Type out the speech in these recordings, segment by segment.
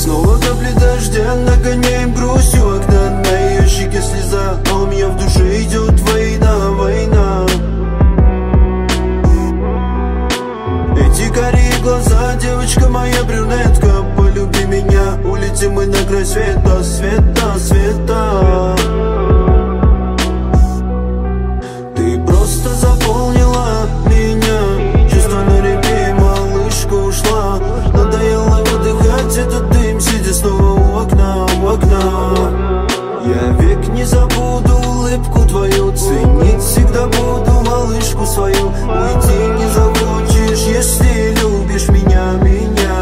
Снова капли дождя нагоняем грусть у окна. На ее щеке слеза, а у меня в душе идет война, война. Эти карие глаза, девочка моя брюнетка, полюби меня, улетим мы на край света, света, света. Ты просто заполнила меня, чувства на репе, малышка ушла. Надоело выдыхать этот дым, сидя снова у окна, у окна. Я век не забуду улыбку твою, ценить всегда буду малышку свою. Уйти не захочешь, если любишь меня, меня.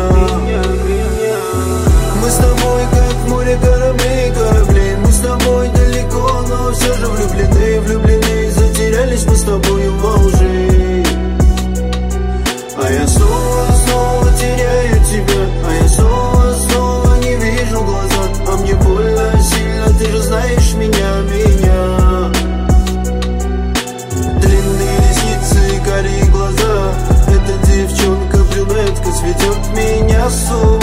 Мы с тобой как в море кораблей, кораблей. Мы с тобой далеко, но все же влюблены, влюблены. Затерялись мы с тобою во лжи. А я снова, снова теряю тебя, а я снова, снова не вижу глаза. А мне больно сильно, ты же знаешь меня, меня. Длинные ресницы, карие глаза, эта девчонка брюнетка сведет меня с ума.